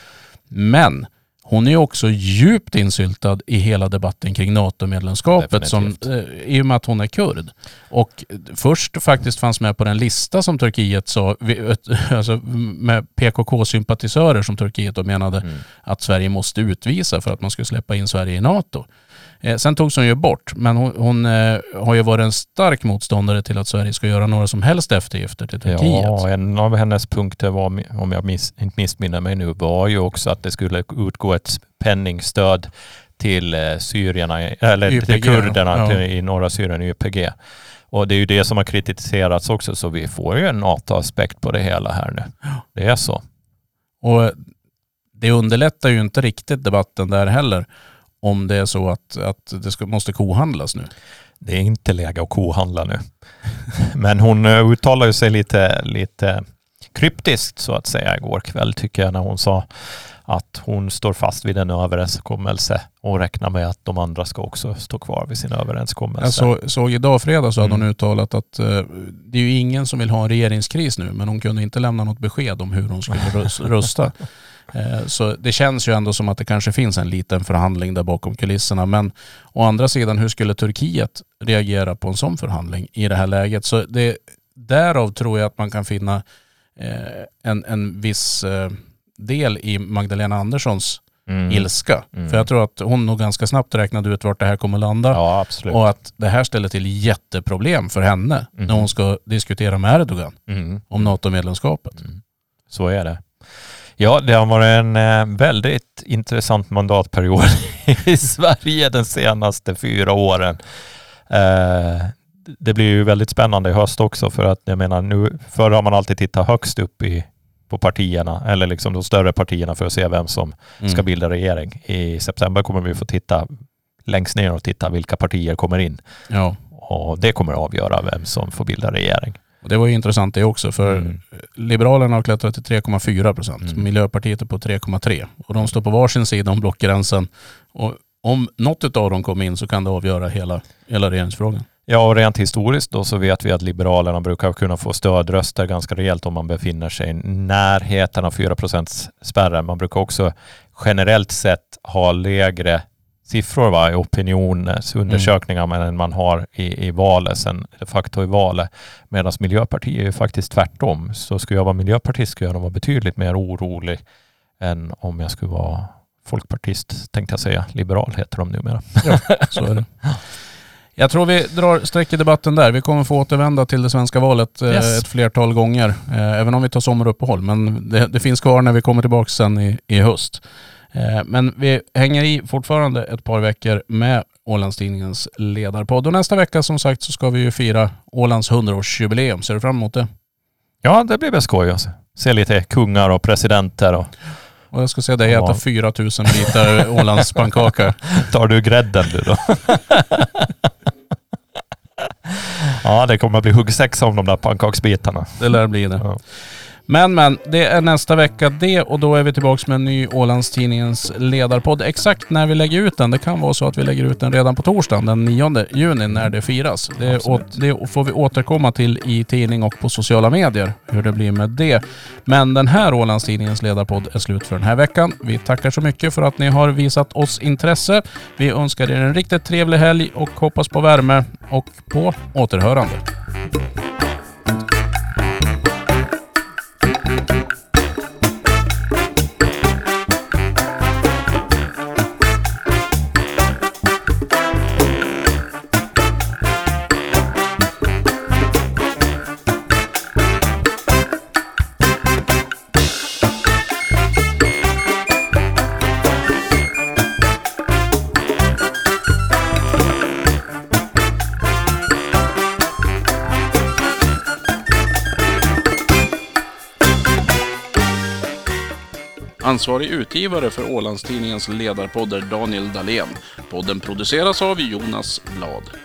S1: Men hon är också djupt insyltad i hela debatten kring NATO-medlemskapet som, eh, i och med att hon är kurd. Och först faktiskt fanns med på den lista som Turkiet sa, alltså med P K K-sympatisörer som Turkiet då menade mm. att Sverige måste utvisa för att man skulle släppa in Sverige i NATO. Eh, sen togs hon ju bort, men hon, hon eh, har ju varit en stark motståndare till att Sverige ska göra några som helst eftergifter till Turkiet.
S2: Ja, en av hennes punkter var, om jag miss, inte missminner mig nu, var ju också att det skulle utgå ett penningsstöd till eh, syrierna, eller Y P G, till kurderna ja. till, i norra Syrien, Y P G. Och det är ju det som har kritiserats också, så vi får ju en NATO-aspekt på det hela här nu. Det är så.
S1: Och det underlättar ju inte riktigt debatten där heller. Om det är så att, att det ska, måste kohandlas nu.
S2: Det är inte läge att kohandla nu. Men hon uttalar ju sig lite, lite kryptiskt så att säga igår kväll tycker jag när hon sa att hon står fast vid en överenskommelse och räknar med att de andra ska också stå kvar vid sin överenskommelse. Jag
S1: så, såg idag fredag så hade mm. hon uttalat att uh, det är ju ingen som vill ha en regeringskris nu, men hon kunde inte lämna något besked om hur hon skulle rösta. Så det känns ju ändå som att det kanske finns en liten förhandling där bakom kulisserna. Men å andra sidan, hur skulle Turkiet reagera på en sån förhandling i det här läget? Så det, därav tror jag att man kan finna eh, en, en viss eh, del i Magdalena Anderssons mm. ilska. Mm. För jag tror att hon nog ganska snabbt räknade ut vart det här kommer landa.
S2: Ja, absolut.
S1: Och att det här ställer till jätteproblem för henne mm. när hon ska diskutera med Erdogan mm. om NATO-medlemskapet. Mm.
S2: Så är det. Ja, det har varit en eh, väldigt intressant mandatperiod i Sverige de senaste fyra åren. Eh, det blir ju väldigt spännande i höst också för att jag menar nu, förr har man alltid tittat högst upp i, på partierna eller liksom de större partierna för att se vem som mm. ska bilda regering. I september kommer vi få titta längst ner och titta vilka partier kommer in. Ja. Och det kommer att avgöra vem som får bilda regering.
S1: Och det var ju intressant det också, för mm. Liberalerna har klättrat till tre komma fyra procent. Mm. Miljöpartiet är på tre komma tre. Och de står på varsin sida om blockgränsen. Och om något av dem kommer in så kan det avgöra hela, hela regeringsfrågan.
S2: Ja, och rent historiskt då så vet vi att Liberalerna brukar kunna få stödröster ganska rejält om man befinner sig i närheten av fyra procent spärren. Man brukar också generellt sett ha lägre siffror va, i opinionsundersökningar mm. än man har i, i valet, sen de facto i valet. Medan Miljöpartiet är ju faktiskt tvärtom. Så skulle jag vara miljöpartist skulle jag vara betydligt mer orolig än om jag skulle vara folkpartist, tänkte jag säga. Liberal heter de numera.
S1: Ja, så är det. Jag tror vi drar streck i debatten där. Vi kommer få återvända till det svenska valet yes. ett flertal gånger. Även om vi tar sommaruppehåll. Men det, det finns kvar när vi kommer tillbaka sen i, i höst. Men vi hänger i fortfarande ett par veckor med Ålandstidningens ledarpodd. Och nästa vecka som sagt så ska vi ju fira Ålands hundraårsjubileum. Ser du fram emot det?
S2: Ja, det blir väl skoj. Alltså. Se lite kungar och presidenter. Och,
S1: och jag ska säga det äta fyra tusen bitar Ålands pannkaka.
S2: Tar du grädden du då? Ja, det kommer att bli huggsex om de där pannkaksbitarna.
S1: Det lär bli det. Ja. Men, men, det är nästa vecka det och då är vi tillbaka med en ny Ålandstidningens ledarpodd. Exakt när vi lägger ut den, det kan vara så att vi lägger ut den redan på torsdagen den nionde juni när det firas. Det, å, det får vi återkomma till i tidning och på sociala medier, hur det blir med det. Men den här Ålandstidningens ledarpodd är slut för den här veckan. Vi tackar så mycket för att ni har visat oss intresse. Vi önskar er en riktigt trevlig helg och hoppas på värme och på återhörande. Ansvarig utgivare för Ålandstidningens ledarpodd är Daniel Dahlén. Podden produceras av Jonas Blad.